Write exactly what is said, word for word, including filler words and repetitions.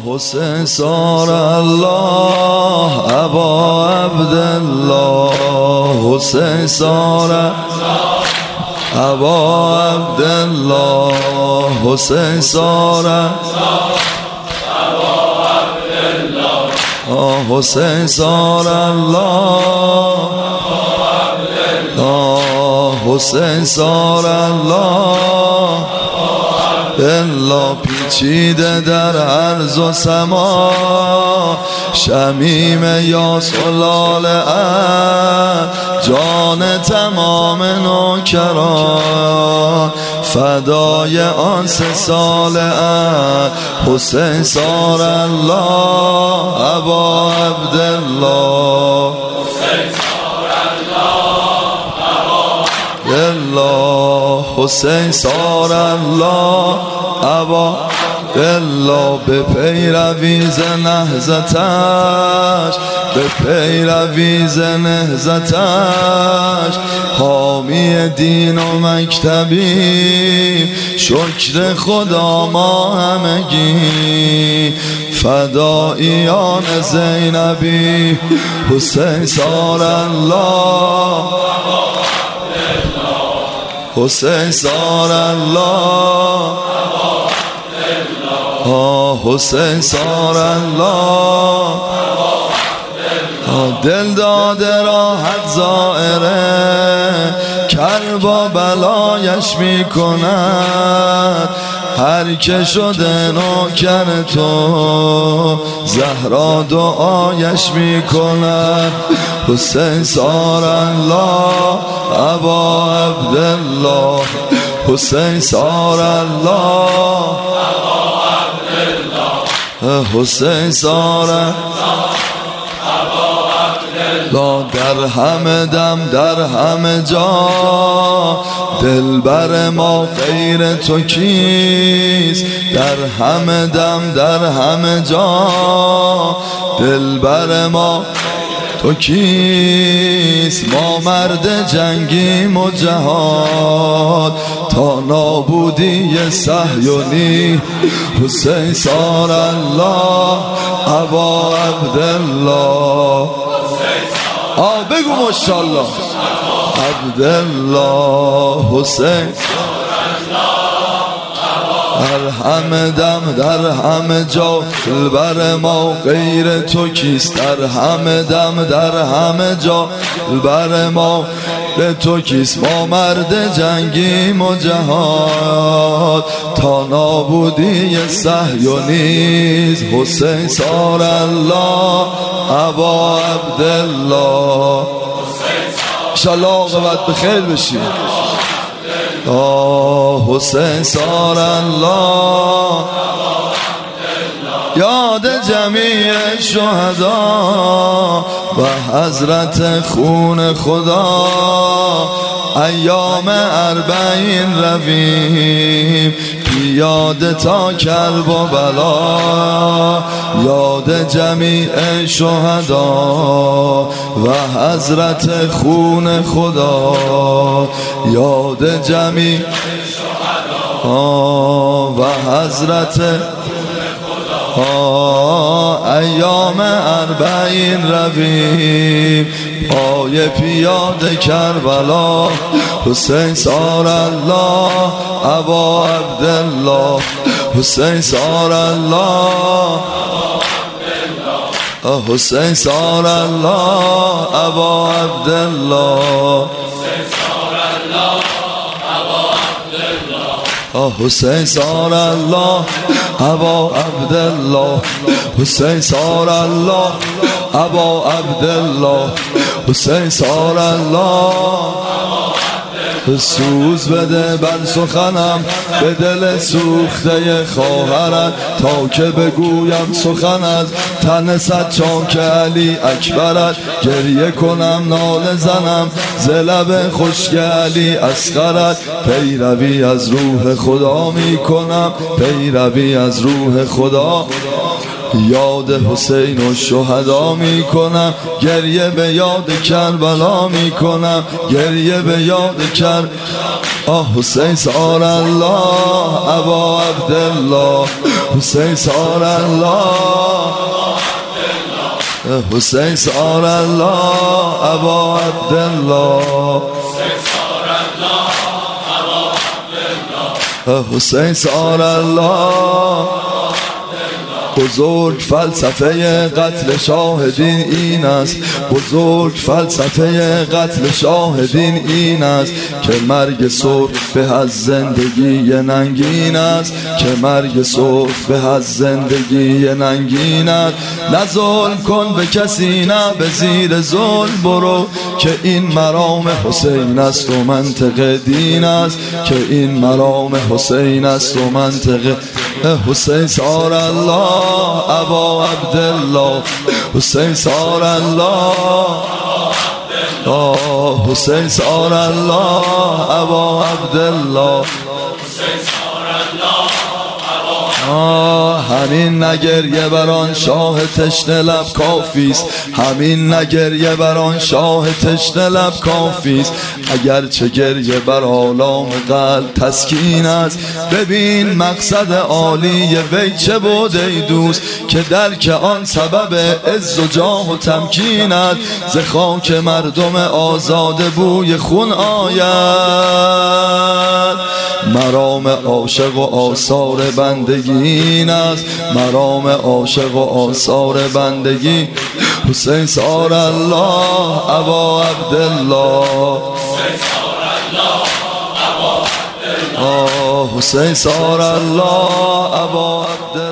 حسین سار الله ابا عبدالله حسین سار ابا عبدالله حسین سار حسین سار الله حسین سار الله الا پیچیده در عرض و سما شمیم یا سلال جان تمام نوکران فدای آن سه سال حسین سار الله ابا عبدالله الله حسین سار الله ابا الله به پیرویز نهضتش به پیرویز نهضتش حامی دین و مکتبی شکر خدا ما همگی فداییان زینبی حسین سار الله حسین سار الله حسین سار الله دل داده راحت زائره کربا بلایش می کند هر که شده نوکر تو زهرا دعایش می کند حسین سار الله ابا عبدالله حسین سار الله حسین سار لا در همه دم در همه جا دلبر ما غیر تو کیست در همه دم در همه جا دلبر ما تو کیست ما مرد جنگیم و جهاد تا نابودی صهیونی حسین سار الله ابا عبدالله آه بگو ماشاءالله عبدالله حسین در همه دم در همه جا دلبر ما غیر تو کیست در همه دم در همه جا دلبر ما به تو کیست ما مرد جنگیم و جهاد تا نابودی صهیونیست حسین سار الله ابا عبدالله انشالله عاقبت بخیر بشید حسین سار الله یاد جمیع شهدا و حضرت خون خدا ایام اربعین رویم پیاده تا کرب و بلا یاد جمیع شهدا و حضرت خون خدا یاد جمیع و حضرت ایام اربعین رویم پای پیاده کربلا حسین سار الله ابا عبدالله حسین سار الله حسین سار الله ابا عبدالله حسین سار الله ابا عبدالله حسین سار الله ابا عبدالله حسین سار الله سوز بده بر سخنم به دل سوخته خواهرت تا که بگویم سخن از تن صد چاک علی اکبرت گریه کنم ناله زنم ز لب خشک علی اصغرت پیروی از روح خدا می کنم پیروی از روح خدا یاد حسین و شهدا می کنم، گریه به یاد کربلا می کنم، گریه به یاد کر آه حسین سار الله ابا عبدالله، حسین سار الله، حسین سار الله ابا عبدالله، حسین سار الله. بزرگ فلسفه قتل شاهدین این است، بزرگ فلسفه قتل شاهدین این است که مرگ صبح به از زندگی ننگین است، که مرگ صبح به از زندگی ننگین است. نه ظلم کن به کسی نه به زیر ظلم برو، که این مرام حسین است و منطق دین است، که این مرام حسین است و منطق. حسین سار الله ابا عبدالله، حسین سار الله، حسین سار الله ابا عبدالله. همین نگریه بران شاه تشنه لب کافیست، همین نگریه بران شاه تشنه لب کافیست. اگرچه گریه بر آلام قلب تسکین است، ببین مقصد عالی وی چه بود ای دوست، که درک آن سبب عز و جاه و تمکین است. ز خاک مردم آزاده بوی خون آید، مرام عاشق و آثار بندگی این است، مرام عاشق و آثار بندگی. حسین سار الله ابا عبدالله، حسین سار الله ابا عبدالله.